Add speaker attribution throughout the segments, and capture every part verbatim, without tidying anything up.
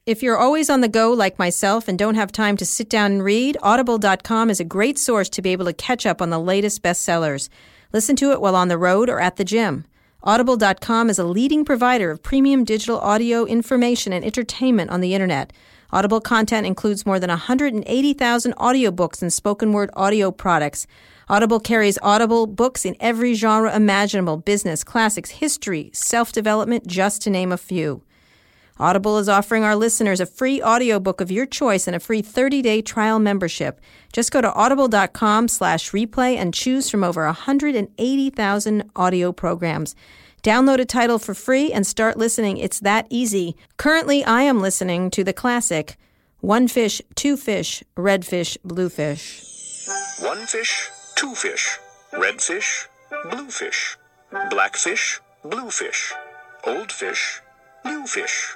Speaker 1: If you're always on the go like myself and don't have time to sit down and read, audible dot com is a great source to be able to catch up on the latest bestsellers. Listen to it while on the road or at the gym. audible dot com is a leading provider of premium digital audio information and entertainment on the internet. Audible content includes more than one hundred eighty thousand audiobooks and spoken word audio products. Audible carries Audible books in every genre imaginable: business, classics, history, self-development, just to name a few. Audible is offering our listeners a free audiobook of your choice and a free thirty-day trial membership. Just go to audible dot com slash replay and choose from over one hundred eighty thousand audio programs. Download a title for free and start listening. It's that easy. Currently, I am listening to the classic One Fish, Two Fish, Red Fish, Blue Fish.
Speaker 2: One fish, two fish, red fish, blue fish, black fish, blue fish, old fish, new fish.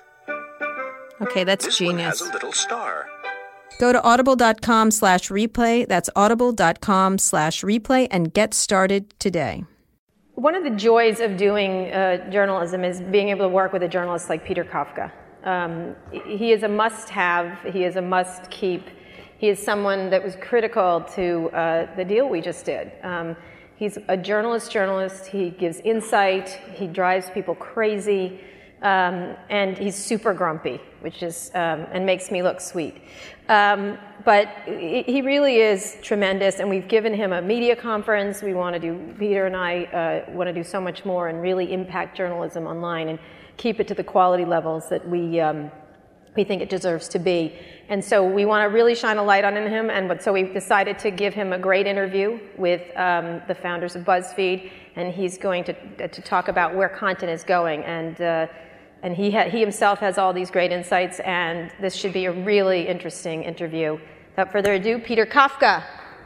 Speaker 1: Okay, that's
Speaker 2: this
Speaker 1: genius.
Speaker 2: One has a little star.
Speaker 1: Go to audible dot com slash replay. That's audible dot com slash replay and get started today.
Speaker 3: One of the joys of doing uh, journalism is being able to work with a journalist like Peter Kafka. Um, he is a must-have. He is a must-keep. He is someone that was critical to uh, the deal we just did. Um, he's a journalist journalist. He gives insight. He drives people crazy. Um, and he's super grumpy, which is, um, and makes me look sweet. Um, but he really is tremendous, and we've given him a media conference. We want to do, Peter and I uh, want to do so much more and really impact journalism online and keep it to the quality levels that we um, we think it deserves to be. And so we want to really shine a light on him, and so we've decided to give him a great interview with um, the founders of BuzzFeed, and he's going to to talk about where content is going. And uh, And he ha- he himself has all these great insights, and this should be a really interesting interview. Without further ado, Peter Kafka.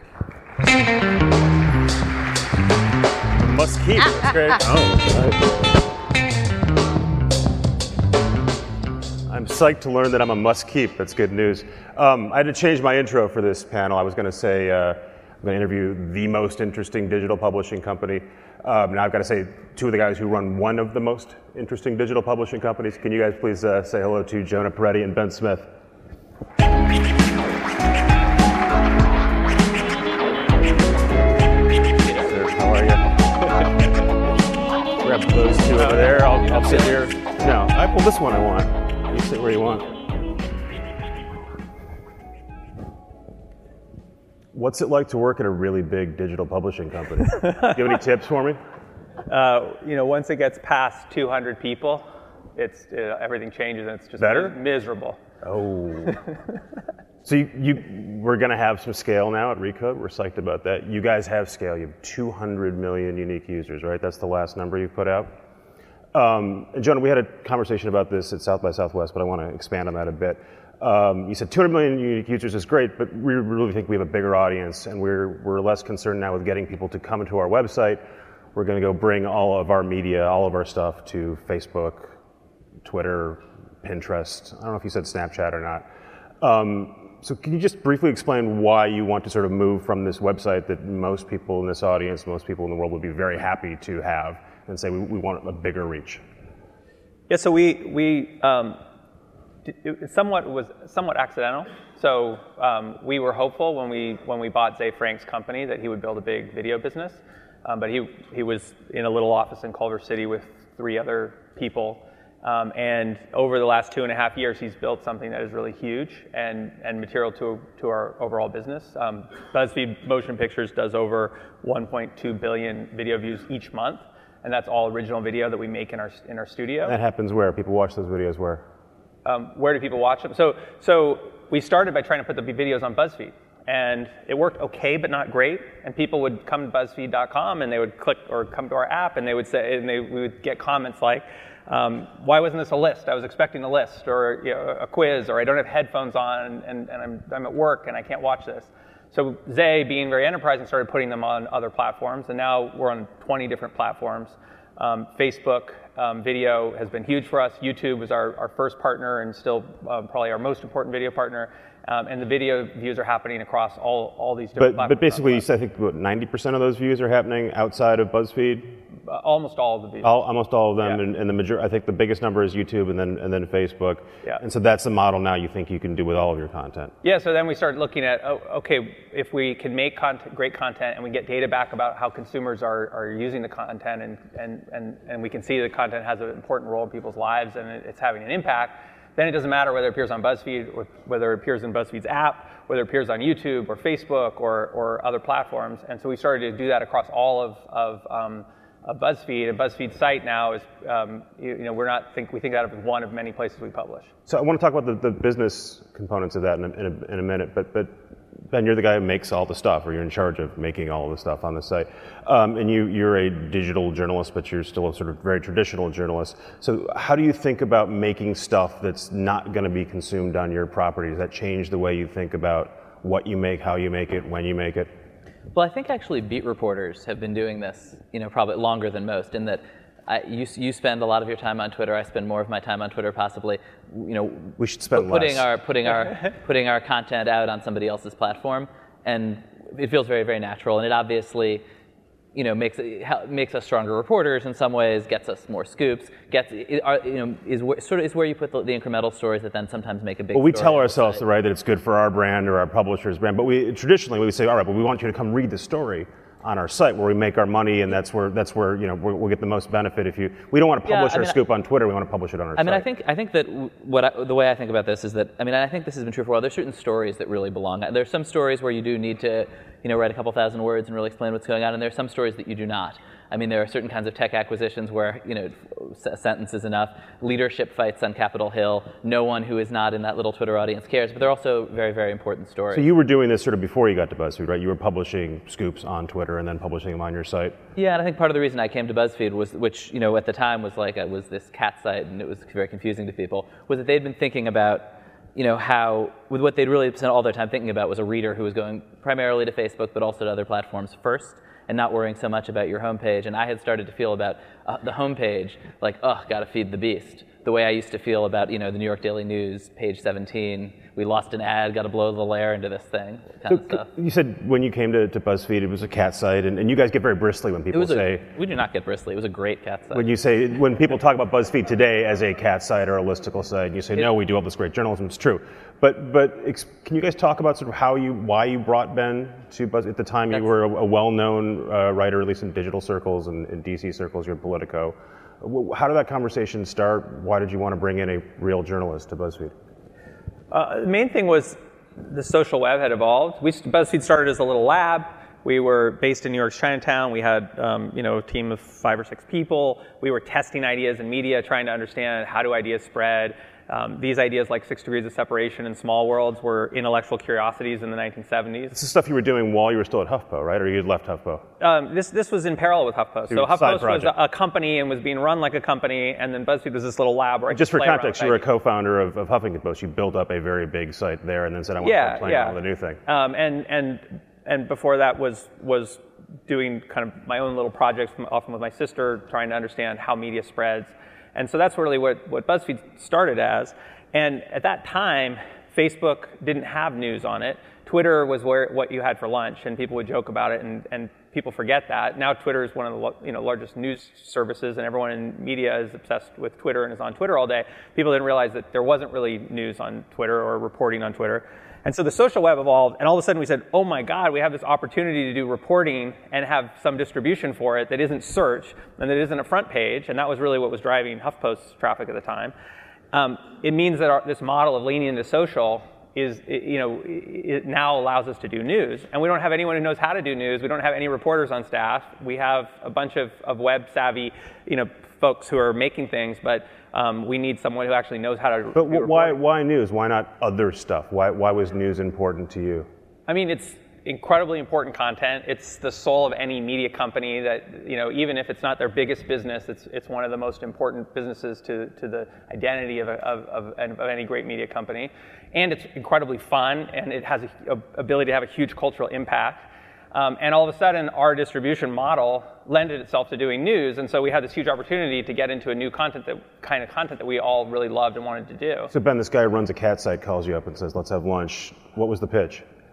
Speaker 4: Must keep. That's great. Oh, I'm psyched to learn that I'm a must keep. That's good news. Um, I had to change my intro for this panel. I was going to say uh, I'm going to interview the most interesting digital publishing company. Um, now I've got to say two of the guys who run one of the most interesting digital publishing companies. Can you guys please uh, say hello to Jonah Peretti and Ben Smith? How are you? Grab those two over there. I'll, I'll sit here. No, I pull this one I want. You sit where you want. What's it like to work at a really big digital publishing company? Do you have any tips for me?
Speaker 5: Uh, you know, once it gets past two hundred people, it's uh, everything changes and it's just
Speaker 4: better,
Speaker 5: miserable.
Speaker 4: Oh, so you, you we're gonna have some scale now at Recode. We're psyched about that. You guys have scale. You have two hundred million unique users, right? That's the last number you put out. Um, and Jonah, we had a conversation about this at South by Southwest, but I want to expand on that a bit. Um, you said two hundred million unique users is great, but we really think we have a bigger audience, and we're we're less concerned now with getting people to come to our website. We're going to go bring all of our media, all of our stuff to Facebook, Twitter, Pinterest. I don't know if you said Snapchat or not. Um, so can you just briefly explain why you want to sort of move from this website that most people in this audience, most people in the world would be very happy to have, and say we, we want a bigger reach?
Speaker 5: Yeah, so we we um, it somewhat was somewhat accidental. So um, we were hopeful when we when we bought Ze Frank's company that he would build a big video business. Um, but he he was in a little office in Culver City with three other people, um, and over the last two and a half years, he's built something that is really huge and and material to to our overall business. Um, BuzzFeed Motion Pictures does over one point two billion video views each month, and that's all original video that we make in our in our studio.
Speaker 4: That happens where? People watch those videos where?
Speaker 5: Um, where do people watch them? So so we started by trying to put the videos on BuzzFeed. And it worked okay, but not great. And people would come to BuzzFeed dot com and they would click or come to our app and they would say, and they we would get comments like, um, "Why wasn't this a list? I was expecting a list or you know, a quiz, or I don't have headphones on and, and I'm I'm at work and I can't watch this." So Ze, being very enterprising, started putting them on other platforms, and now we're on twenty different platforms. Um, Facebook um, video has been huge for us. YouTube is our, our first partner and still uh, probably our most important video partner. Um, and the video views are happening across all, all these different
Speaker 4: but,
Speaker 5: platforms.
Speaker 4: But basically, you said, I think, what, ninety percent of those views are happening outside of BuzzFeed?
Speaker 5: uh, almost all of the videos.
Speaker 4: All, almost all of them,
Speaker 5: Yeah.
Speaker 4: and, and the major. I think the biggest number is YouTube, and then and then Facebook.
Speaker 5: Yeah.
Speaker 4: And so that's the model now you think you can do with all of your content.
Speaker 5: Yeah, so then we started looking at, oh, okay, if we can make content, great content and we get data back about how consumers are, are using the content and, and, and, and we can see the content has an important role in people's lives and it's having an impact, then it doesn't matter whether it appears on BuzzFeed or whether it appears in BuzzFeed's app, whether it appears on YouTube or Facebook or, or other platforms. And so we started to do that across all of, of um, uh, BuzzFeed. And BuzzFeed's site now is, um, you, you know, we're not think we think that of one of many places we publish.
Speaker 4: So I want to talk about the, the business components of that in a, in a, in a minute, but but Ben, you're the guy who makes all the stuff, or you're in charge of making all the stuff on the site. Um, and you, you're a digital journalist, but you're still a sort of very traditional journalist. So how do you think about making stuff that's not going to be consumed on your property? Does that change the way you think about what you make, how you make it, when you make it?
Speaker 6: Well, I think actually beat reporters have been doing this, you know, probably longer than most, in that I, you, you spend a lot of your time on Twitter. I spend more of my time on Twitter, possibly. You know,
Speaker 4: we should spend
Speaker 6: putting
Speaker 4: less.
Speaker 6: our putting our putting our content out on somebody else's platform, and it feels very, very natural. And it obviously, you know, makes makes us stronger reporters in some ways, gets us more scoops, gets you know is where, sort of is where you put the, the incremental stories that then sometimes make a big.
Speaker 4: Well, we
Speaker 6: story
Speaker 4: tell ourselves,
Speaker 6: site.
Speaker 4: right, that it's good for our brand or our publisher's brand, but we traditionally we say, all right, but we want you to come read the story on our site where we make our money, and that's where that's where you know we'll get the most benefit. If you, we don't want to publish
Speaker 6: yeah, I
Speaker 4: our
Speaker 6: mean,
Speaker 4: scoop on Twitter, we want to publish it on our
Speaker 6: I
Speaker 4: site.
Speaker 6: mean, I think I think that what I, the way I think about this is that I mean, I think this has been true for a while. There's certain stories that really belong. There's some stories where you do need to, you know, write a couple thousand words and really explain what's going on, and there's some stories that you do not. I mean, there are certain kinds of tech acquisitions where, you know, a sentence is enough. Leadership fights on Capitol Hill. No one who is not in that little Twitter audience cares. But they're also very, very important stories.
Speaker 4: So you were doing this sort of before you got to BuzzFeed, right? You were publishing scoops on Twitter and then publishing them on your site.
Speaker 6: Yeah, and I think part of the reason I came to BuzzFeed was, which, you know, at the time was like, it was this cat site and it was very confusing to people, was that they'd been thinking about, you know, how, with what they'd really spent all their time thinking about was a reader who was going primarily to Facebook, but also to other platforms first, and not worrying so much about your homepage. And I had started to feel about uh, the homepage, like, oh, gotta feed the beast. The way I used to feel about, you know, the New York Daily News, page seventeen, we lost an ad, gotta blow the layer into this thing, kind
Speaker 4: So
Speaker 6: of stuff.
Speaker 4: you said when you came to, to BuzzFeed, it was a cat site, and, and you guys get very bristly when
Speaker 6: It
Speaker 4: people
Speaker 6: was
Speaker 4: say,
Speaker 6: a, we do not get bristly, it was a great cat site.
Speaker 4: when you say, when people talk about BuzzFeed today as a cat site or a listicle site, and you say,
Speaker 6: It-
Speaker 4: no, we do all this great journalism, it's true. But but ex- can you guys talk about sort of how you, why you brought Ben to BuzzFeed? At the time, you
Speaker 6: That's-
Speaker 4: were a, a well-known uh, writer, at least in digital circles and in D C circles, you're in Politico. W- How did that conversation start? Why did you want to bring in a real journalist to BuzzFeed?
Speaker 5: Uh, the main thing was the social web had evolved. We, BuzzFeed started as a little lab. We were based in New York's Chinatown. We had um, you know, a team of five or six people. We were testing ideas in media, trying to understand how do ideas spread. Um, these ideas like Six Degrees of Separation and Small Worlds were intellectual curiosities in the nineteen seventies.
Speaker 4: This is stuff you were doing while you were still at HuffPo, right? Or you had left HuffPo?
Speaker 5: Um, this this was in parallel with HuffPost. So
Speaker 4: Your side
Speaker 5: HuffPost was
Speaker 4: project.
Speaker 5: a, a company and was being run like a company, and then BuzzFeed was this little lab where I
Speaker 4: Just
Speaker 5: could
Speaker 4: for
Speaker 5: play around
Speaker 4: context,
Speaker 5: with
Speaker 4: you were a
Speaker 5: ideas.
Speaker 4: co-founder of, of Huffington Post. You built up a very big site there and then said, I want to
Speaker 5: Yeah,
Speaker 4: start playing
Speaker 5: yeah.
Speaker 4: on the new thing.
Speaker 5: Um, and and and before that was was doing kind of my own little projects, often with my sister, trying to understand how media spreads. And so that's really what, what BuzzFeed started as. And at that time, Facebook didn't have news on it. Twitter was where what you had for lunch, and people would joke about it, and, and people forget that. Now Twitter is one of the you know largest news services, and everyone in media is obsessed with Twitter and is on Twitter all day. People didn't realize that there wasn't really news on Twitter or reporting on Twitter. And so the social web evolved, and all of a sudden we said, oh my God, we have this opportunity to do reporting and have some distribution for it that isn't search and that isn't a front page, and that was really what was driving HuffPost's traffic at the time. Um, it means that our, this model of leaning into social is, it, you know, it now allows us to do news. And we don't have anyone who knows how to do news. We don't have any reporters on staff. We have a bunch of, of web savvy, you know, folks who are making things, but um, we need someone who actually knows how to.
Speaker 4: But
Speaker 5: do
Speaker 4: why
Speaker 5: reporting.
Speaker 4: why news? Why not other stuff? Why why was news important to you?
Speaker 5: I mean, it's incredibly important content. It's the soul of any media company that, you know, even if it's not their biggest business, it's it's one of the most important businesses to, to the identity of, a, of, of, of any great media company. And it's incredibly fun, and it has a, a ability to have a huge cultural impact. Um, and all of a sudden, our distribution model lended itself to doing news, and so we had this huge opportunity to get into a new content, that kind of content that we all really loved and wanted to do.
Speaker 4: So Ben, this guy who runs a cat site calls you up and says, let's have lunch. What was the pitch?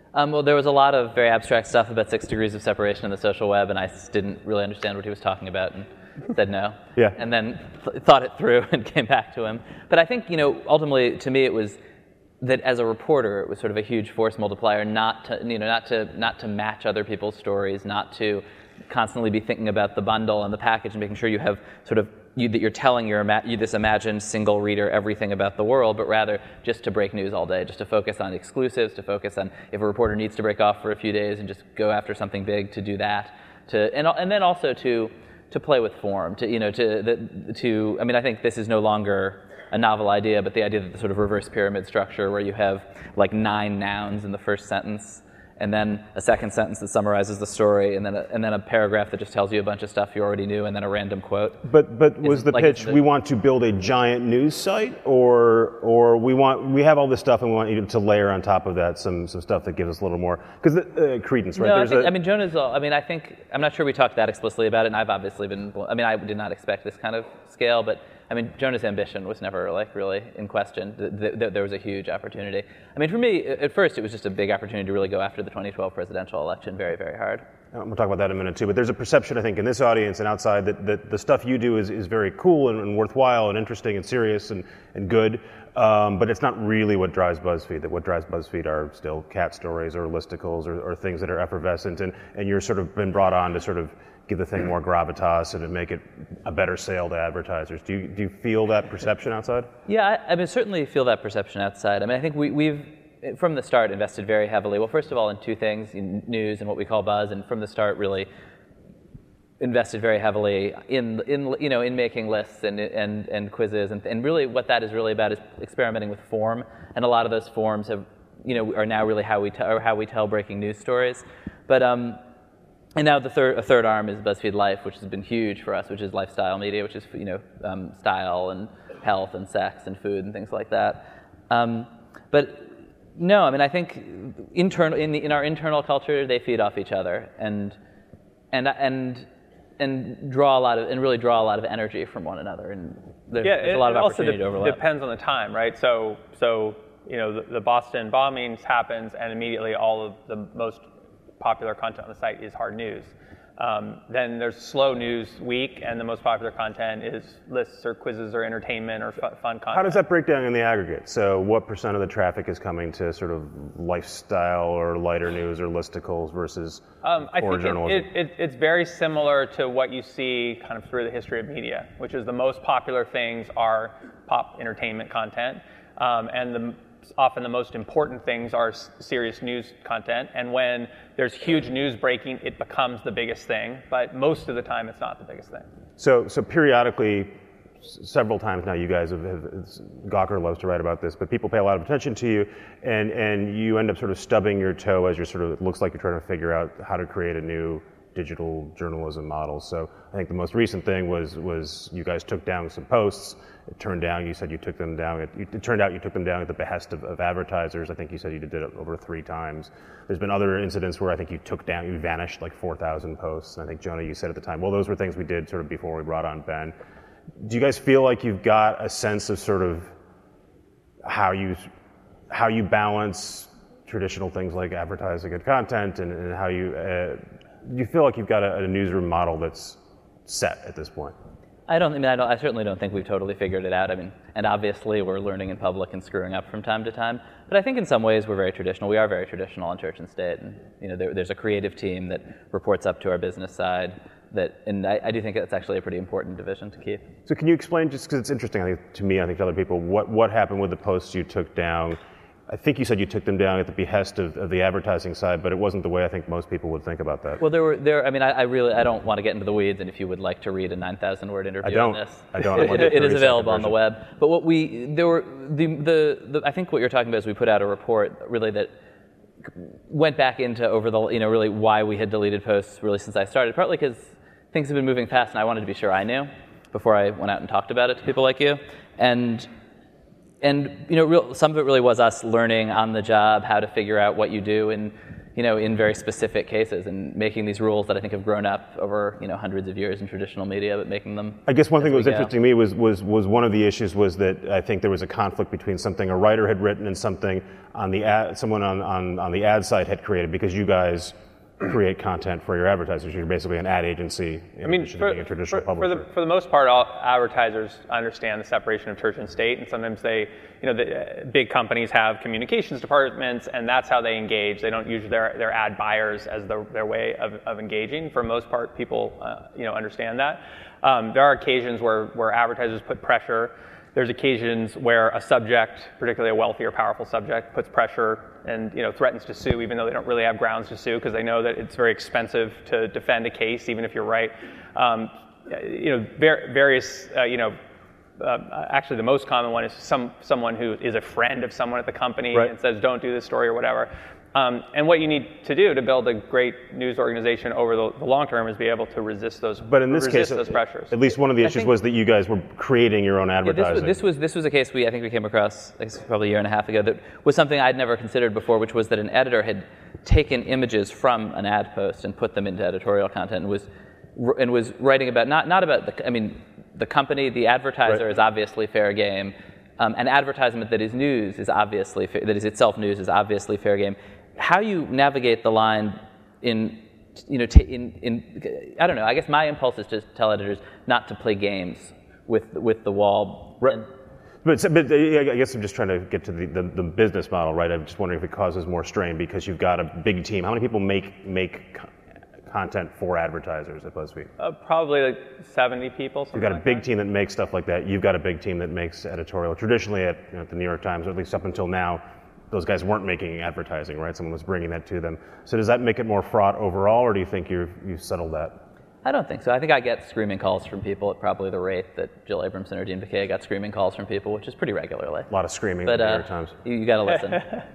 Speaker 6: Um, well, there was a lot of very abstract stuff about six degrees of separation in the social web, and I s- didn't really understand what he was talking about and said no.
Speaker 4: Yeah.
Speaker 6: And then th- thought it through and came back to him. But I think, you know, ultimately, to me, it was that as a reporter, it was sort of a huge force multiplier not to, you know, not to, not to match other people's stories, not to constantly be thinking about the bundle and the package and making sure you have sort of You, that you're telling your ima- you this imagined single reader everything about the world, but rather just to break news all day, just to focus on exclusives, to focus on if a reporter needs to break off for a few days and just go after something big, to do that, to and and then also to to play with form, to you know to the, to I mean I think this is no longer a novel idea, but the idea that the sort of reverse pyramid structure where you have like nine nouns in the first sentence, and then a second sentence that summarizes the story, and then a, and then a paragraph that just tells you a bunch of stuff you already knew, and then a random quote.
Speaker 4: But but was the
Speaker 6: like
Speaker 4: pitch
Speaker 6: the,
Speaker 4: we want to build a giant news site, or or we want we have all this stuff and we want you to layer on top of that some some stuff that gives us a little more because uh, credence, right?
Speaker 6: No,
Speaker 4: There's
Speaker 6: I, think,
Speaker 4: a,
Speaker 6: I mean Jonah's. All, I mean I think I'm not sure we talked that explicitly about it, and I've obviously been. I mean I did not expect this kind of scale, but. I mean, Jonah's ambition was never like really in question. The, the, there was a huge opportunity. I mean, for me, at first, it was just a big opportunity to really go after the twenty twelve presidential election very, very hard.
Speaker 4: We'll talk about that in a minute too. But there's a perception, I think, in this audience and outside that, that the stuff you do is, is very cool and, and worthwhile and interesting and serious and, and good. Um, but it's not really what drives BuzzFeed. That what drives BuzzFeed are still cat stories or listicles or, or things that are effervescent. And, and you're sort of been brought on to sort of give the thing more gravitas and to make it a better sale to advertisers. Do you do you feel that perception outside?
Speaker 6: Yeah, I, I mean, certainly feel that perception outside. I mean, I think we, we've, from the start, invested very heavily. Well, first of all, in two things, in news and what we call buzz, and from the start, really invested very heavily in, in you know, in making lists and and, and quizzes, and, and really what that is really about is experimenting with form, and a lot of those forms have, you know, are now really how we, t- or how we tell breaking news stories. But, um, And now the third, a third arm is BuzzFeed Life, which has been huge for us, which is lifestyle media, which is you know um, style and health and sex and food and things like that. Um, but no, I mean I think internal in, the, in our internal culture they feed off each other and and and and draw a lot of and really draw a lot of energy from one another. And there's,
Speaker 5: yeah,
Speaker 6: there's a lot
Speaker 5: it
Speaker 6: of
Speaker 5: also
Speaker 6: opportunity
Speaker 5: de-
Speaker 6: to overlap.
Speaker 5: depends on the time, right? So so you know the, the Boston bombings happens, and immediately all of the most popular content on the site is hard news. Um, then there's slow news week, and the most popular content is lists or quizzes or entertainment or fun, fun content.
Speaker 4: How does that break down in the aggregate? So what percent of the traffic is coming to sort of lifestyle or lighter news or listicles versus
Speaker 5: um, I
Speaker 4: core
Speaker 5: think
Speaker 4: journalism?
Speaker 5: It, it, it, it's very similar to what you see kind of through the history of media, which is the most popular things are pop entertainment content, um, and the often the most important things are serious news content, and when there's huge news breaking, it becomes the biggest thing, but most of the time it's not the biggest thing.
Speaker 4: So so periodically, s- several times now you guys have, have Gawker loves to write about this, but people pay a lot of attention to you, and, and you end up sort of stubbing your toe as you're sort of, it looks like you're trying to figure out how to create a new digital journalism model. So I think the most recent thing was was you guys took down some posts. It turned down, you said you took them down, it, it turned out you took them down at the behest of, of advertisers. I think you said you did it over three times. There's been other incidents where I think you took down, you vanished like four thousand posts. And I think, Jonah, you said at the time, well, those were things we did sort of before we brought on Ben. Do you guys feel like you've got a sense of sort of how you how you balance traditional things like advertising and content, and, and how you, uh, you feel like you've got a, a newsroom model that's set at this point?
Speaker 6: I don't. I mean, I, don't, I certainly don't think we've totally figured it out. I mean, and obviously we're learning in public and screwing up from time to time. But I think in some ways we're very traditional. We are very traditional in church and state, and you know, there, there's a creative team that reports up to our business side. That, and I, I do think that's actually a pretty important division to keep.
Speaker 4: So can you explain, just because it's interesting, I think to me, I think to other people, what what happened with the posts you took down? I think you said you took them down at the behest of, of the advertising side, but it wasn't the way I think most people would think about that.
Speaker 6: Well, there were there. I mean, I, I really I don't want to get into the weeds, and if you would like to read a nine thousand word interview
Speaker 4: I don't.
Speaker 6: on this,
Speaker 4: I don't. I
Speaker 6: it,
Speaker 4: want
Speaker 6: it,
Speaker 4: the
Speaker 6: it is available on
Speaker 4: version.
Speaker 6: the web. But what we there were the, the the I think what you're talking about is we put out a report really that went back into over the you know really why we had deleted posts really since I started, partly because things have been moving fast, and I wanted to be sure I knew before I went out and talked about it to people like you, and. And you know, real, some of it really was us learning on the job how to figure out what you do in, you know, in very specific cases, and making these rules that I think have grown up over, you know, hundreds of years in traditional media, but making them.
Speaker 4: I guess one thing that was
Speaker 6: go.
Speaker 4: interesting to me was, was was one of the issues was that I think there was a conflict between something a writer had written and something on the ad, someone on, on, on the ad side had created, because you guys create content for your advertisers. You're basically an ad agency in
Speaker 5: I mean,
Speaker 4: addition
Speaker 5: for,
Speaker 4: to being a traditional
Speaker 5: for,
Speaker 4: publisher.
Speaker 5: for the for the most part, all advertisers understand the separation of church and state, and sometimes they, you know, the uh, big companies have communications departments, and that's how they engage. They don't use their their ad buyers as their their way of, of engaging. For the most part, people, uh, you know, understand that. Um, there are occasions where where advertisers put pressure. There's occasions where a subject, particularly a wealthy or powerful subject, puts pressure and, you know, threatens to sue, even though they don't really have grounds to sue, because they know that it's very expensive to defend a case, even if you're right. Um, you know, ver- various, uh, you know, uh, actually the most common one is some someone who is a friend of someone at the company
Speaker 4: right.
Speaker 5: and says, "Don't do this story" or whatever. Um, and what you need to do to build a great news organization over the, the long term is be able to resist those.
Speaker 4: But in this
Speaker 5: resist
Speaker 4: case,
Speaker 5: those pressures.
Speaker 4: At least one of the
Speaker 6: I
Speaker 4: issues
Speaker 6: think-
Speaker 4: was that you guys were creating your own
Speaker 6: Yeah,
Speaker 4: advertising.
Speaker 6: this, was, this was this was a case we I think we came across I guess, probably a year and a half ago that was something I'd never considered before, which was that an editor had taken images from an ad post and put them into editorial content and was and was writing about not not about the I mean the company, the advertiser
Speaker 4: Right.
Speaker 6: is obviously fair game. Um, an advertisement that is news is obviously fa- that is itself news is obviously fair game. How you navigate the line in, you know, t- in, in, I don't know, I guess my impulse is to tell editors not to play games with with the wall.
Speaker 4: Right.
Speaker 6: And,
Speaker 4: But, but I guess I'm just trying to get to the, the, the business model, right? I'm just wondering if it causes more strain because you've got a big team. How many people make make co- content for advertisers at BuzzFeed?
Speaker 5: Uh, probably like seventy people.
Speaker 4: You've got a
Speaker 5: like
Speaker 4: big
Speaker 5: that.
Speaker 4: team that makes stuff like that. You've got a big team that makes editorial. Traditionally at, you know, at the New York Times, or at least up until now, those guys weren't making advertising, right? Someone was bringing that to them. So does that make it more fraught overall, or do you think you've, you've settled that?
Speaker 6: I don't think so. I think I get screaming calls from people at probably the rate that Jill Abramson or Dean Baquet got screaming calls from people, which is pretty regularly.
Speaker 4: A lot of screaming
Speaker 6: But
Speaker 4: at the New
Speaker 6: uh,
Speaker 4: York Times.
Speaker 6: you, you got to listen.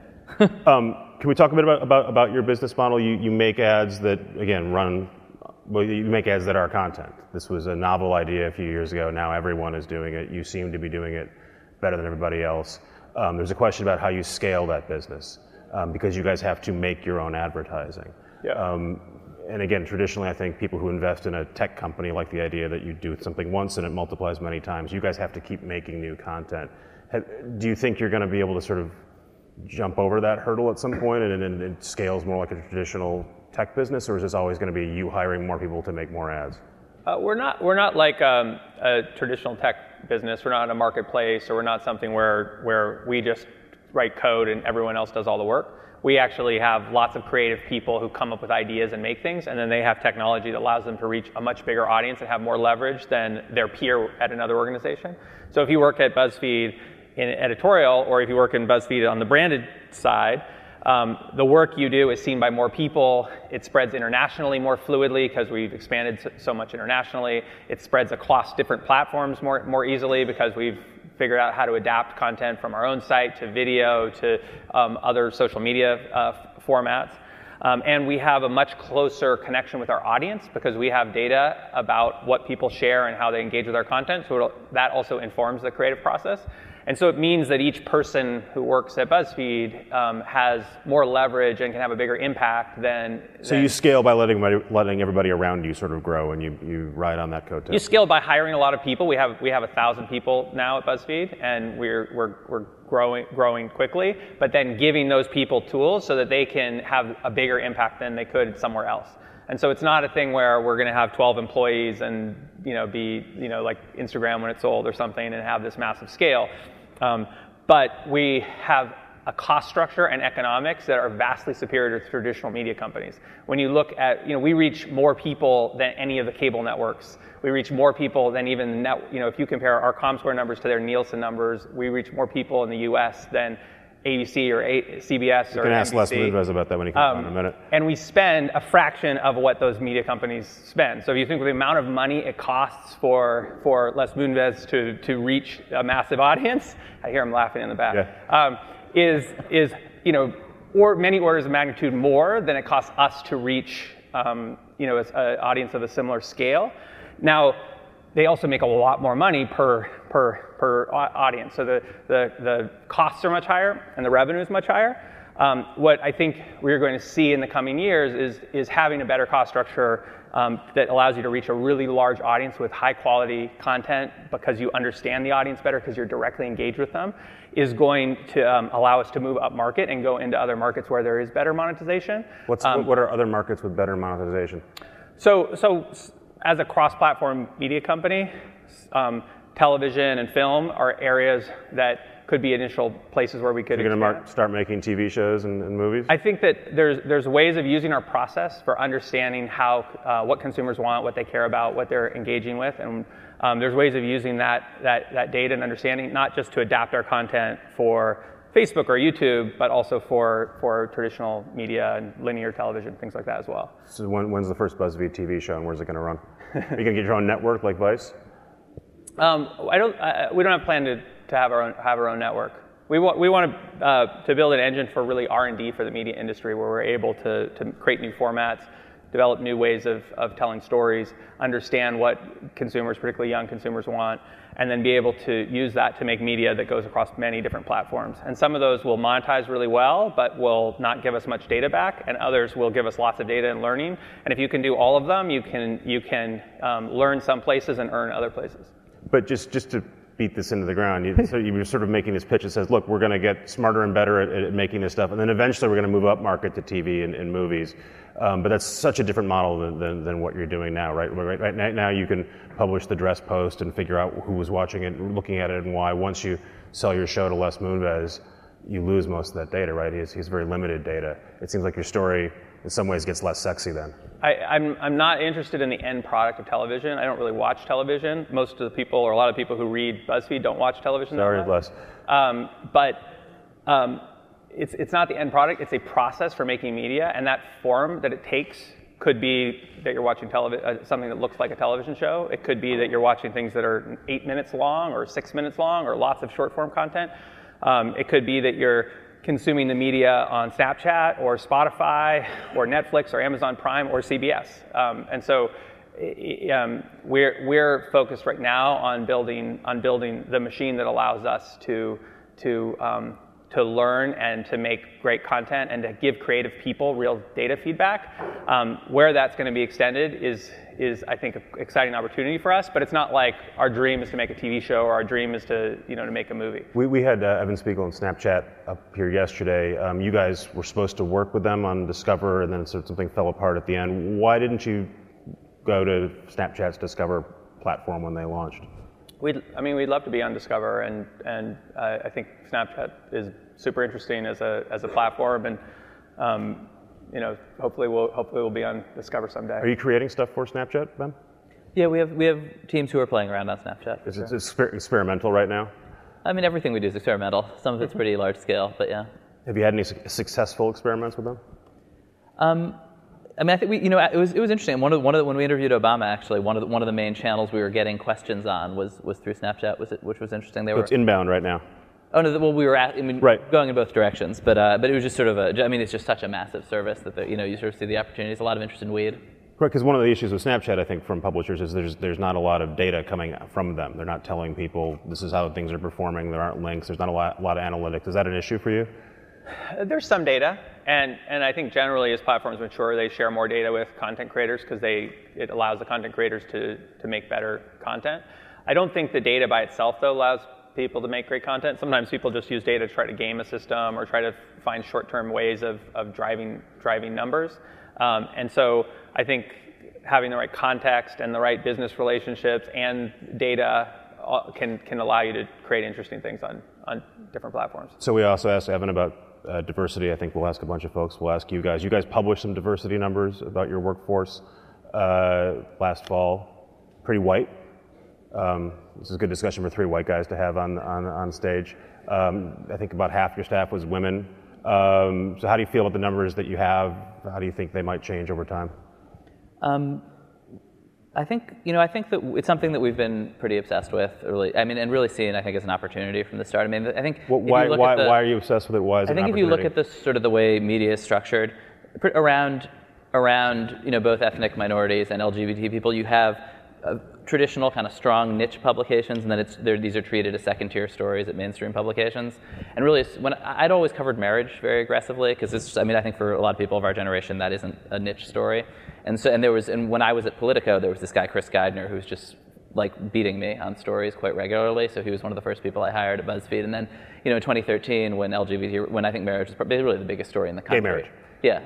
Speaker 4: Um, can we talk a bit about, about, about your business model? You, you make ads that, again, run, well, you make ads that are content. This was a novel idea a few years ago. Now everyone is doing it. You seem to be doing it better than everybody else. Um, there's a question about how you scale that business, um, because you guys have to make your own advertising.
Speaker 5: Yeah.
Speaker 4: Um, and again, traditionally, I think people who invest in a tech company like the idea that you do something once and it multiplies many times. You guys have to keep making new content. Have, do you think you're going to be able to sort of jump over that hurdle at some point and, and it scales more like a traditional tech business, or is this always going to be you hiring more people to make more ads?
Speaker 5: Uh, we're not we're not like um, a traditional tech business. We're not a marketplace, or we're not something where where we just write code and everyone else does all the work. We actually have lots of creative people who come up with ideas and make things, and then they have technology that allows them to reach a much bigger audience and have more leverage than their peer at another organization. So if you work at BuzzFeed in editorial, or if you work in BuzzFeed on the branded side, um, the work you do is seen by more people. It spreads internationally more fluidly because we've expanded so, so much internationally. It spreads across different platforms more more easily because we've figured out how to adapt content from our own site to video to um, other social media uh, formats. Um, and we have a much closer connection with our audience because we have data about what people share and how they engage with our content. So that also informs the creative process. And so it means that each person who works at BuzzFeed um, has more leverage and can have a bigger impact than...
Speaker 4: So
Speaker 5: than
Speaker 4: you scale by letting letting everybody around you sort of grow, and you, you ride on that coattail.
Speaker 5: You scale by hiring a lot of people. We have we have a thousand people now at BuzzFeed, and we're we're we're growing growing quickly. But then giving those people tools so that they can have a bigger impact than they could somewhere else. And so it's not a thing where we're going to have twelve employees and you know be you know like Instagram when it's sold or something and have this massive scale. Um, but we have a cost structure and economics that are vastly superior to traditional media companies. When you look at, you know, we reach more people than any of the cable networks. We reach more people than even the net, you know, if you compare our ComScore numbers to their Nielsen numbers, we reach more people in the U S than A B C or a- C B S
Speaker 4: you
Speaker 5: or
Speaker 4: can ask
Speaker 5: N B C.
Speaker 4: Les Moonves about that when he comes on in a minute.
Speaker 5: And we spend a fraction of what those media companies spend. So if you think of the amount of money it costs for for Les Moonves to to reach a massive audience, I hear him laughing in the back.
Speaker 4: Yeah.
Speaker 5: Um, is is you know or many orders of magnitude more than it costs us to reach um, you know an audience of a similar scale. Now, they also make a lot more money per per per audience. So the the the costs are much higher and the revenue is much higher. Um, what I think we're going to see in the coming years is, is having a better cost structure um, that allows you to reach a really large audience with high quality content because you understand the audience better because you're directly engaged with them, is going to um, allow us to move up market and go into other markets where there is better monetization.
Speaker 4: What's,
Speaker 5: Um,
Speaker 4: what are other markets with better monetization?
Speaker 5: So, so as a cross-platform media company, um, television and film are areas that could be initial places where we could.
Speaker 4: You're going to start making T V shows and, and movies?
Speaker 5: I think that there's there's ways of using our process for understanding how uh, what consumers want, what they care about, what they're engaging with, and um, there's ways of using that that that data and understanding not just to adapt our content for Facebook or YouTube, but also for for traditional media and linear television, things like that as well.
Speaker 4: So when, when's the first BuzzFeed T V show, and where's it going to run? Are you going to get your own network like Vice?
Speaker 5: Um, I don't. I, we don't have plan to, to have our own have our own network. We want we want to uh, to build an engine for really R and D for the media industry, where we're able to to create new formats, develop new ways of of telling stories, understand what consumers, particularly young consumers, want, and then be able to use that to make media that goes across many different platforms. And some of those will monetize really well, but will not give us much data back, and others will give us lots of data and learning. And if you can do all of them, you can you can um, learn some places and earn other places.
Speaker 4: But just, just to beat this into the ground, you, so you were sort of making this pitch that says, look, we're going to get smarter and better at, at making this stuff, and then eventually we're going to move up market to T V and, and movies. Um, but that's such a different model than, than, than what you're doing now, right? Right, right now you can publish the dress post and figure out who was watching it, looking at it, and why. Once you sell your show to Les Moonves, you lose most of that data, right? He has, he has very limited data. It seems like your story in some ways gets less sexy then.
Speaker 5: I, I'm, I'm not interested in the end product of television. I don't really watch television. Most of the people, or a lot of people who read BuzzFeed, don't watch television.
Speaker 4: Sorry, Les.
Speaker 5: Um, but um, it's, it's not the end product. It's a process for making media, and that form that it takes could be that you're watching televi- uh, something that looks like a television show. It could be that you're watching things that are eight minutes long or six minutes long or lots of short form content. Um, it could be that you're consuming the media on Snapchat or Spotify or Netflix or Amazon Prime or C B S. Um, and so um, we're we're focused right now on building on building the machine that allows us to to um, to learn and to make great content and to give creative people real data feedback. Um, where that's going to be extended is is I think an exciting opportunity for us, but it's not like our dream is to make a T V show or our dream is to you know to make a movie.
Speaker 4: We we had uh, Evan Spiegel and Snapchat up here yesterday. Um, you guys were supposed to work with them on Discover, and then sort of something fell apart at the end. Why didn't you go to Snapchat's Discover platform when they launched?
Speaker 5: We'd, I mean, we'd love to be on Discover, and and uh, I think Snapchat is super interesting as a as a platform, and um, you know, hopefully we'll hopefully we'll be on Discover someday.
Speaker 4: Are you creating stuff for Snapchat, Ben?
Speaker 6: Yeah, we have we have teams who are playing around on Snapchat.
Speaker 4: Is it exper- experimental right now?
Speaker 6: I mean, everything we do is experimental. Some of it's pretty large scale, but yeah.
Speaker 4: Have you had any su- successful experiments with them?
Speaker 6: Um, I mean, I think we, you know, it was it was interesting. One of one of the, when we interviewed Obama, actually, one of the, one of the main channels we were getting questions on was was through Snapchat, was it, which was interesting. They
Speaker 4: So
Speaker 6: were
Speaker 4: it's inbound right now.
Speaker 6: Oh no, well we were at, I mean,
Speaker 4: Right.
Speaker 6: going in both directions, but uh, but it was just sort of a, I mean, it's just such a massive service that the, you know you sort of see the opportunities. A lot of interest in weed.
Speaker 4: Right, because one of the issues with Snapchat, I think, from publishers is there's there's not a lot of data coming from them. They're not telling people this is how things are performing. There aren't links. There's not a lot, a lot of analytics. Is that an issue for you?
Speaker 5: There's some data, and, and I think generally as platforms mature, they share more data with content creators because they it allows the content creators to, to make better content. I don't think the data by itself, though, allows people to make great content. Sometimes people just use data to try to game a system or try to find short-term ways of, of driving driving numbers. Um, and so I think having the right context and the right business relationships and data can can allow you to create interesting things on, on different platforms.
Speaker 4: So we also asked Evan about Uh, diversity. I think we'll ask a bunch of folks. We'll ask you guys. You guys published some diversity numbers about your workforce uh, last fall. Pretty white. Um, this is a good discussion for three white guys to have on on, on stage. Um, I think about half your staff was women. Um, so how do you feel about the numbers that you have? How do you think they might change over time?
Speaker 6: Um, I think you know I think that it's something that we've been pretty obsessed with. Really, I mean, and really seeing I think as an opportunity from the start. I mean, I think
Speaker 4: Well,
Speaker 6: if
Speaker 4: why
Speaker 6: you look
Speaker 4: why
Speaker 6: at the,
Speaker 4: why are you obsessed with it? Why is it
Speaker 6: I think
Speaker 4: an
Speaker 6: if you look
Speaker 4: opportunity?
Speaker 6: at the sort of the way media is structured pr- around around you know both ethnic minorities and L G B T people, you have uh, traditional kind of strong niche publications, and then it's these are treated as second-tier stories at mainstream publications. And really, it's, when I'd always covered marriage very aggressively, because it's, I mean, I think for a lot of people of our generation, that isn't a niche story. And so, and there was, and when I was at Politico, there was this guy Chris Geidner who was just like beating me on stories quite regularly. So he was one of the first people I hired at BuzzFeed. And then, you know, in twenty thirteen, when L G B T, when I think marriage was really the biggest story in the country.
Speaker 4: Gay marriage.
Speaker 6: Yeah.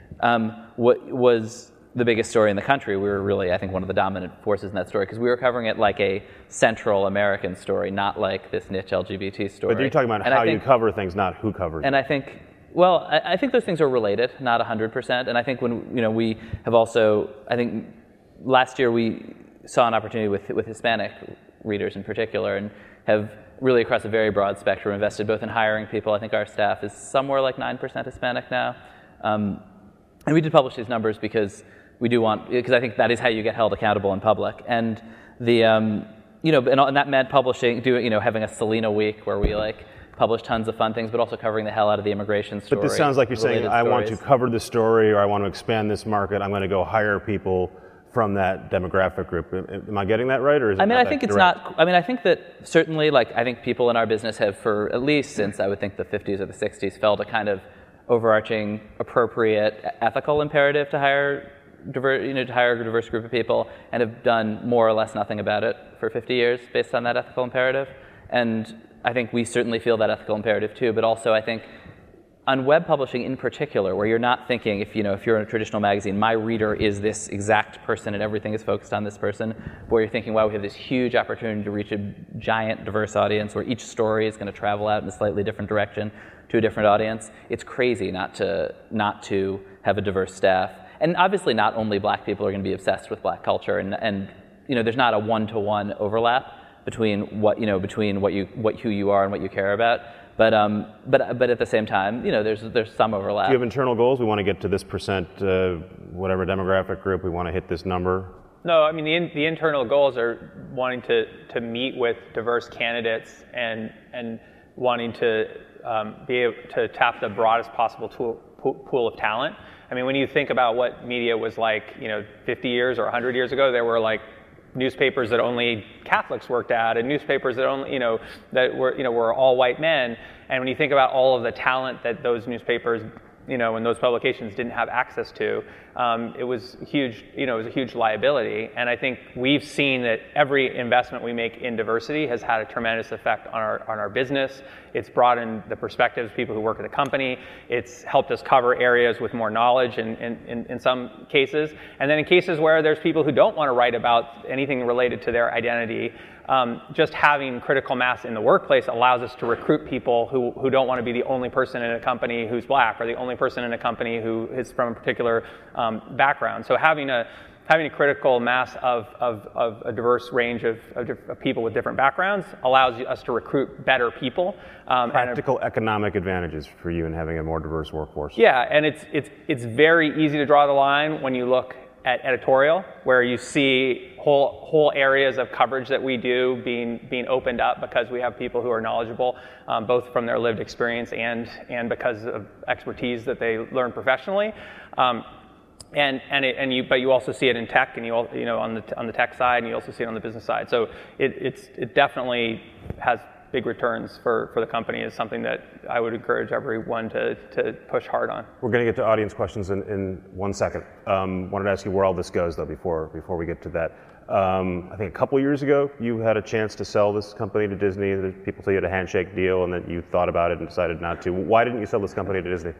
Speaker 6: Um, what was the biggest story in the country, we were really, I think, one of the dominant forces in that story, because we were covering it like a central American story, not like this niche L G B T story.
Speaker 4: But you're talking about
Speaker 6: and
Speaker 4: how
Speaker 6: think,
Speaker 4: you cover things, not who covers
Speaker 6: And
Speaker 4: it.
Speaker 6: I think, well, I, I think those things are related, not one hundred percent. And I think when, you know, we have also, I think last year we saw an opportunity with with Hispanic readers in particular, and have really across a very broad spectrum invested both in hiring people. I think our staff is somewhere like nine percent Hispanic now. Um, and we did publish these numbers because we do want, because I think that is how you get held accountable in public. And the, um, you know, and, and that meant publishing, doing, you know, having a Selena week where we like publish tons of fun things, but also covering the hell out of the immigration story.
Speaker 4: But this sounds like you're saying, I want
Speaker 6: stories.
Speaker 4: to cover the story, or I want to expand this market, I'm going to go hire people from that demographic group. Am I getting that right, or is it
Speaker 6: I mean,
Speaker 4: not
Speaker 6: I think
Speaker 4: that
Speaker 6: it's
Speaker 4: direct?
Speaker 6: not, I mean, I think that certainly, like, I think people in our business have, for at least since I would think the fifties or the sixties, felt a kind of overarching, appropriate, ethical imperative to hire Diverse, you know, to hire a diverse group of people, and have done more or less nothing about it for fifty years based on that ethical imperative. And I think we certainly feel that ethical imperative too, but also I think on web publishing in particular, where you're not thinking, if you know, if you're in a traditional magazine, my reader is this exact person and everything is focused on this person, where you're thinking, wow, we have this huge opportunity to reach a giant diverse audience where each story is going to travel out in a slightly different direction to a different audience. It's crazy not to not to have a diverse staff. And obviously not only black people are going to be obsessed with black culture, and, and you know, there's not a one-to-one overlap between what, you know, between what you, what, who you are and what you care about. But, um, but, but at the same time, you know, there's, there's some overlap.
Speaker 4: Do you have internal goals? We want to get to this percent, uh, whatever demographic group, we want to hit this number?
Speaker 5: No, I mean, the, in, the internal goals are wanting to, to meet with diverse candidates and, and wanting to um, be able to tap the broadest possible tool, pool of talent. I mean, when you think about what media was like, you know, fifty years or one hundred years ago, there were like newspapers that only Catholics worked at, and newspapers that only, you know, that were, you know, were all white men. And when you think about all of the talent that those newspapers, you know, and those publications didn't have access to, um, it was huge, you know, it was a huge liability. And I think we've seen that every investment we make in diversity has had a tremendous effect on our on our business. It's broadened the perspectives of people who work at the company. It's helped us cover areas with more knowledge in, in, in, in some cases. And then in cases where there's people who don't want to write about anything related to their identity, Um, just having critical mass in the workplace allows us to recruit people who, who don't want to be the only person in a company who's black, or the only person in a company who is from a particular um, background. So having a having a critical mass of, of, of a diverse range of, of, of people with different backgrounds allows us to recruit better people. Um,
Speaker 4: Practical
Speaker 5: and a,
Speaker 4: economic advantages for you in having a more diverse workforce.
Speaker 5: Yeah, and it's it's it's very easy to draw the line when you look at editorial, where you see whole whole areas of coverage that we do being being opened up because we have people who are knowledgeable, um, both from their lived experience and and because of expertise that they learn professionally, um, and and it, and you but you also see it in tech, and you all, you know on the on the tech side, and you also see it on the business side. So it it's it definitely has big returns for, for the company. Is something that I would encourage everyone to, to push hard on.
Speaker 4: We're going to get to audience questions in, in one second. Um, wanted to ask you where all this goes, though, before before we get to that. Um, I think a couple years ago, you had a chance to sell this company to Disney. People say you had a handshake deal, and that you thought about it and decided not to. Why didn't you sell this company to Disney?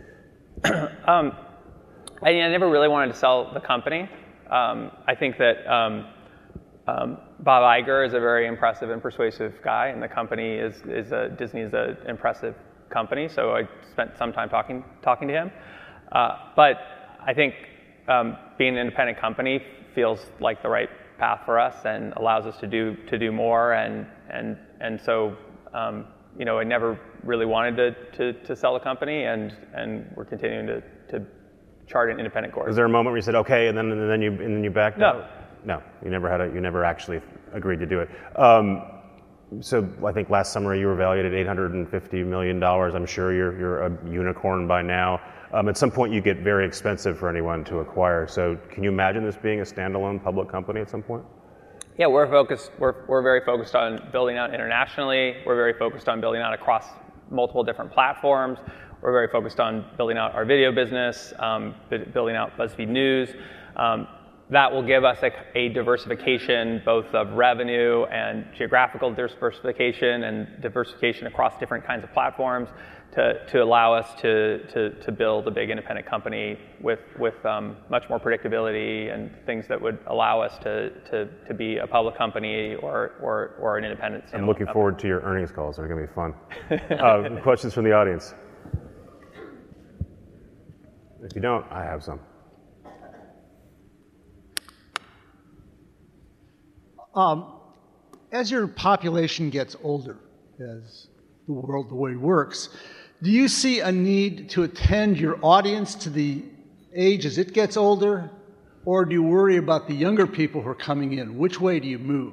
Speaker 5: um, I, I never really wanted to sell the company. Um, I think that um, Um, Bob Iger is a very impressive and persuasive guy, and the company is is a Disney is an impressive company. So I spent some time talking talking to him. Uh, but I think um, being an independent company feels like the right path for us and allows us to do to do more. And and and so um, you know I never really wanted to, to to sell the company, and and we're continuing to to chart an independent course.
Speaker 4: Was there a moment where you said okay, and then and then you and then you backed
Speaker 5: No.
Speaker 4: out? No, you never had a, you never actually agreed to do it. Um, so I think last summer you were valued at eight hundred fifty million dollars. I'm sure you're you're a unicorn by now. Um, at some point you get very expensive for anyone to acquire. So can you imagine this being a standalone public company at some point?
Speaker 5: Yeah, we're focused. We're we're very focused on building out internationally. We're very focused on building out across multiple different platforms. We're very focused on building out our video business, um, building out BuzzFeed News. Um, that will give us a, a diversification both of revenue and geographical diversification and diversification across different kinds of platforms to, to allow us to, to, to build a big independent company with, with um, much more predictability and things that would allow us to, to, to be a public company or, or, or an independent.
Speaker 4: I'm looking
Speaker 5: company.
Speaker 4: forward to your earnings calls. They're going to be fun. uh, questions from the audience? If you don't, I have some.
Speaker 7: Um, as your population gets older, as the world, the way it works, do you see a need to attend your audience to the age as it gets older, or do you worry about the younger people who are coming in? Which way do you move?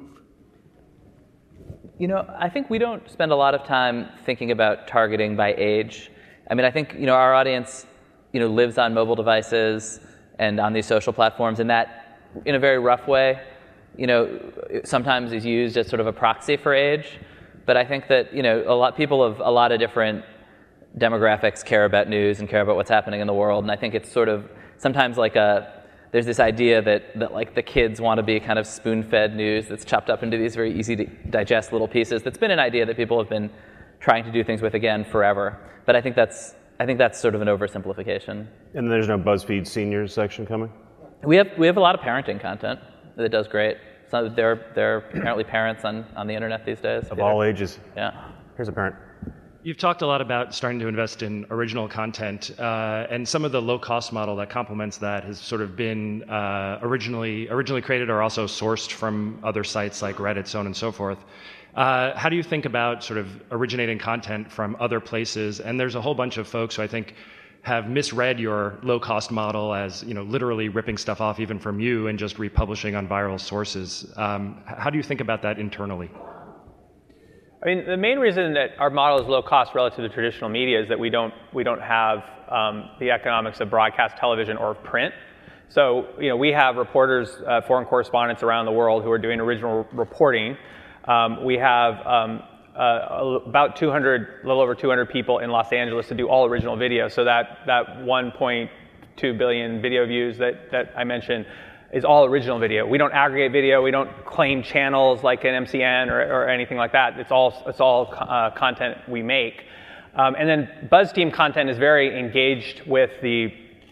Speaker 6: You know, I think we don't spend a lot of time thinking about targeting by age. I mean, I think, you know, our audience, you know, lives on mobile devices and on these social platforms, and that, in a very rough way, you know, sometimes is used as sort of a proxy for age. But I think that, you know, a lot people of a lot of different demographics care about news and care about what's happening in the world. And I think it's sort of sometimes like a, there's this idea that, that like the kids want to be kind of spoon-fed news that's chopped up into these very easy to digest little pieces. That's been an idea that people have been trying to do things with again forever. But I think that's, I think that's sort of an oversimplification.
Speaker 4: And there's no BuzzFeed seniors section coming?
Speaker 6: We have, we have a lot of parenting content that does great. So there, there are apparently parents on, on the internet these days.
Speaker 4: Of all ages.
Speaker 6: Yeah.
Speaker 4: Here's a parent.
Speaker 8: You've talked a lot about starting to invest in original content, uh, and some of the low-cost model that complements that has sort of been uh, originally originally created or also sourced from other sites like Reddit, so on and so forth. Uh, how do you think about sort of originating content from other places? And there's a whole bunch of folks who I think have misread your low-cost model as, you know, literally ripping stuff off even from you and just republishing on viral sources. Um, how do you think about that internally?
Speaker 5: I mean, the main reason that our model is low cost relative to traditional media is that we don't we don't have um, the economics of broadcast television or print. So, you know, we have reporters, uh, foreign correspondents around the world who are doing original reporting. Um, we have um, uh, about two hundred, a little over two hundred people in Los Angeles to do all original video. So that that one point two billion video views that that I mentioned is all original video. We don't aggregate video. We don't claim channels like an M C N or, or anything like that. It's all it's all uh, content we make. Um, and then BuzzTeam content is very engaged with the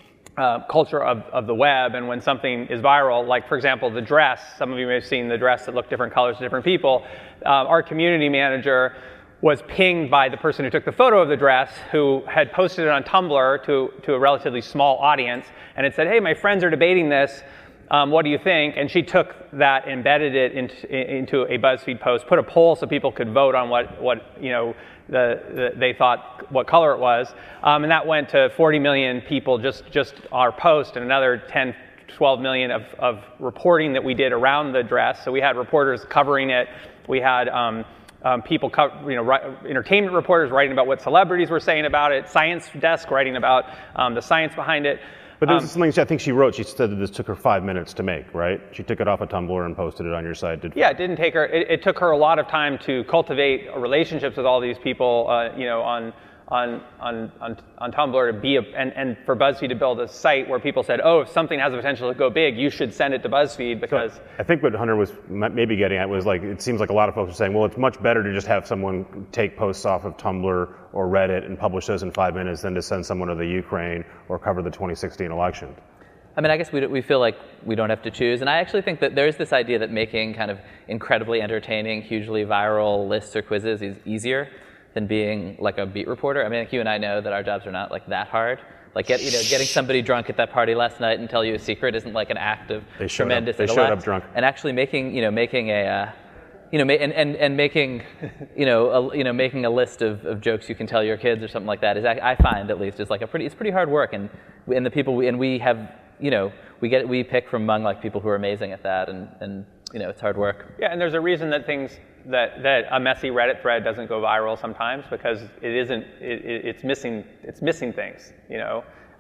Speaker 5: uh, culture of, of the web. And when something is viral, like for example the dress, some of you may have seen the dress that looked different colors to different people. Uh, our community manager was pinged by the person who took the photo of the dress, who had posted it on Tumblr to to a relatively small audience, and it said, "Hey, my friends are debating this. Um, what do you think?" And she took that, embedded it into, into a BuzzFeed post, put a poll so people could vote on what, what you know, the, the, they thought what color it was. Um, and that went to forty million people, just, just our post, and another ten, twelve million of, of reporting that we did around the dress. So we had reporters covering it. We had um, um, people, co- you know, ri- entertainment reporters writing about what celebrities were saying about it, science desk writing about um, the science behind it.
Speaker 4: But there's
Speaker 5: Um,
Speaker 4: something I think she wrote. She said that this took her five minutes to make, right? She took it off of Tumblr and posted it on your site. Did
Speaker 5: Yeah, it didn't take her. It, it took her a lot of time to cultivate relationships with all these people, uh, you know, on on on on, on Tumblr to be a, and and for BuzzFeed to build a site where people said, "Oh, if something has the potential to go big, you should send it to BuzzFeed," because
Speaker 4: So I think what Hunter was m- maybe getting at was like, it seems like a lot of folks are saying, well, it's much better to just have someone take posts off of Tumblr or Reddit and publish those in five minutes than to send someone to the Ukraine or cover the twenty sixteen election.
Speaker 6: I mean, I guess we we feel like we don't have to choose, and I actually think that there's this idea that making kind of incredibly entertaining, hugely viral lists or quizzes is easier than being like a beat reporter. I mean, like you and I know that our jobs are not like that hard. Like, get, you know, getting somebody drunk at that party last night and tell you a secret isn't like an act of
Speaker 4: They showed
Speaker 6: tremendous
Speaker 4: up. They
Speaker 6: intellect.
Speaker 4: showed up drunk.
Speaker 6: And actually making, you know, making a, uh, you know, ma- and, and and making, you know, a, you know, making a list of, of jokes you can tell your kids or something like that is, I, I find at least, is like a pretty, it's pretty hard work. And and the people we, and we have, you know, we get we pick from among like people who are amazing at that, and and you know, it's hard work.
Speaker 5: yeah, and there's a reason that things that that a messy Reddit thread doesn't go viral sometimes, because it isn't it, it, it's missing it's missing things, you know.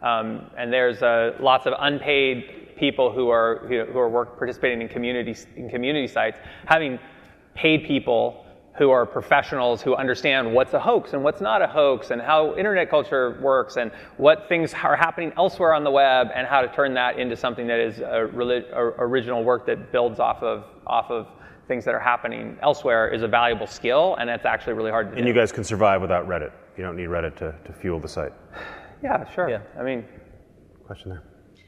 Speaker 5: Um, and there's uh, lots of unpaid people who are you know, who are work participating in community in community sites, having paid people who are professionals who understand what's a hoax and what's not a hoax, and how internet culture works, and what things are happening elsewhere on the web, and how to turn that into something that is a relig- a original work that builds off of off of things that are happening elsewhere is a valuable skill, and it's actually really hard to do.
Speaker 4: And you guys can survive without Reddit. You don't need Reddit to, to fuel the site.
Speaker 5: Yeah, sure.
Speaker 6: Yeah.
Speaker 5: I mean,
Speaker 4: question there.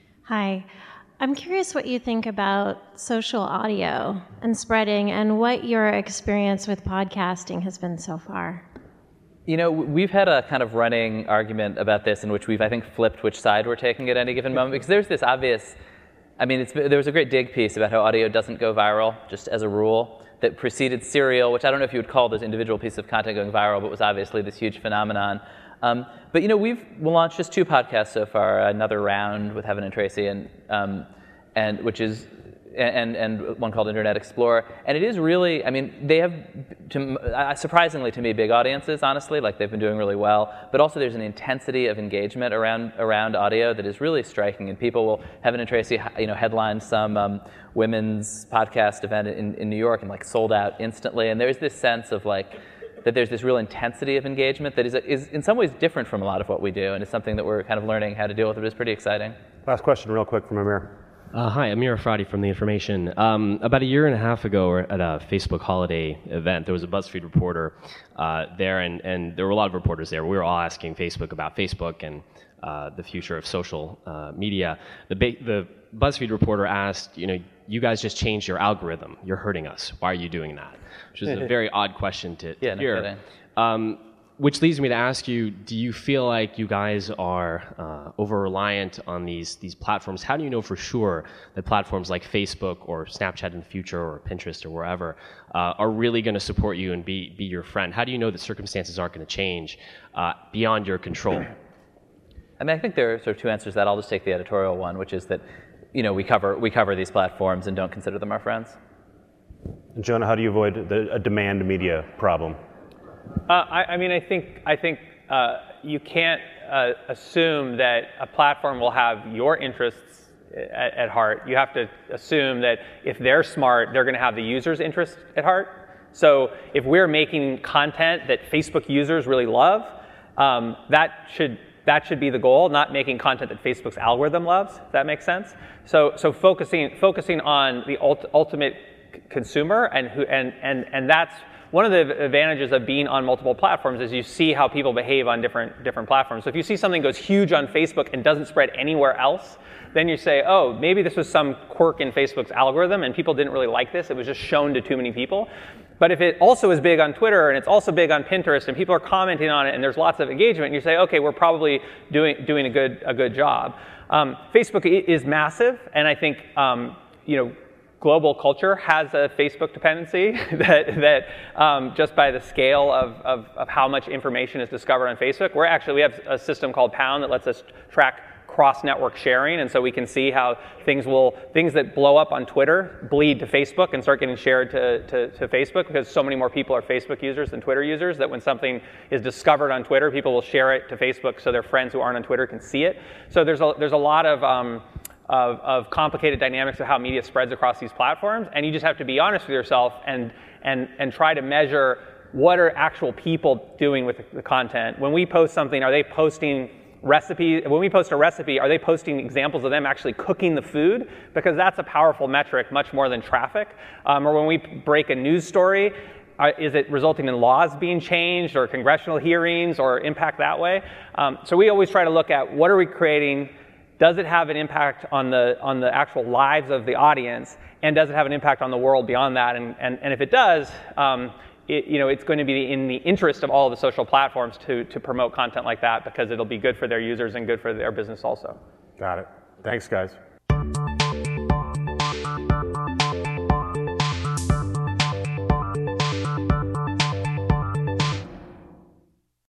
Speaker 9: Hi. I'm curious what you think about social audio and spreading, and what your experience with podcasting has been so far.
Speaker 6: You know, we've had a kind of running argument about this in which we've, I think, flipped which side we're taking at any given moment, because there's this obvious, I mean, it's, there was a great Dig piece about how audio doesn't go viral, just as a rule, that preceded Serial, which I don't know if you would call those individual pieces of content going viral, but was obviously this huge phenomenon. Um, but you know, we've launched just two podcasts so far. Another Round with Heaven and Tracy, and um, and which is and and one called Internet Explorer. And it is really, I mean, they have, to, uh, surprisingly to me, big audiences. Honestly, like they've been doing really well. But also, there's an intensity of engagement around around audio that is really striking. And people will, Heaven and Tracy, you know, headlined some um, women's podcast event in, in New York and like sold out instantly. And there's this sense of like, that there's this real intensity of engagement that is, is in some ways different from a lot of what we do, and it's something that we're kind of learning how to deal with. It is pretty exciting.
Speaker 4: Last question real quick from Amir.
Speaker 10: Uh, hi, Amir Afradi from The Information. Um, about a year and a half ago at a Facebook holiday event, there was a BuzzFeed reporter uh, there, and, and there were a lot of reporters there. We were all asking Facebook about Facebook and uh, the future of social uh, media. The, ba- the BuzzFeed reporter asked, you know, you guys just changed your algorithm. You're hurting us. Why are you doing that? Which is a very odd question to
Speaker 6: yeah,
Speaker 10: hear.
Speaker 6: No kidding.
Speaker 10: Um, which leads me to ask you, do you feel like you guys are uh, over-reliant on these these platforms? How do you know for sure that platforms like Facebook or Snapchat in the future or Pinterest or wherever uh, are really going to support you and be, be your friend? How do you know that circumstances aren't going to change uh, beyond your control?
Speaker 6: I mean, I think there are sort of two answers to that. I'll just take the editorial one, which is that, you know, we cover we cover these platforms and don't consider them our friends.
Speaker 4: And Jonah, how do you avoid the, a demand media problem?
Speaker 5: Uh, I, I mean, I think I think uh, you can't uh, assume that a platform will have your interests at, at heart. You have to assume that if they're smart, they're going to have the user's interest at heart. So if we're making content that Facebook users really love, um, that should that should be the goal, not making content that Facebook's algorithm loves. Does that make sense? So so focusing focusing on the ult- ultimate consumer, and who and and and that's one of the advantages of being on multiple platforms, is you see how people behave on different different platforms. So if you see something goes huge on Facebook and doesn't spread anywhere else, then you say, oh, maybe this was some quirk in Facebook's algorithm and people didn't really like this. It was just shown to too many people. But if it also is big on Twitter and it's also big on Pinterest and people are commenting on it and there's lots of engagement, you say, okay, we're probably doing doing a good a good job. Um, Facebook is massive, and I think um, you know. global culture has a Facebook dependency that, that um, just by the scale of, of, of how much information is discovered on Facebook. We're actually, we have a system called Pound that lets us track cross-network sharing, and so we can see how things will, things that blow up on Twitter bleed to Facebook and start getting shared to, to, to Facebook, because so many more people are Facebook users than Twitter users, that when something is discovered on Twitter, people will share it to Facebook so their friends who aren't on Twitter can see it. So there's a, there's a lot of, um, Of, of complicated dynamics of how media spreads across these platforms, and you just have to be honest with yourself and and and try to measure what are actual people doing with the, the content. When we post something, are they posting recipes? When we post a recipe, are they posting examples of them actually cooking the food? Because that's a powerful metric, much more than traffic. Um, or when we break a news story, uh, is it resulting in laws being changed or congressional hearings or impact that way? Um, so we always try to look at what are we creating. Does it have an impact on the on the actual lives of the audience, and does it have an impact on the world beyond that? And and, and if it does, um, it, you know, it's going to be in the interest of all of the social platforms to to promote content like that, because it'll be good for their users and good for their business also.
Speaker 4: Got it. Thanks, guys.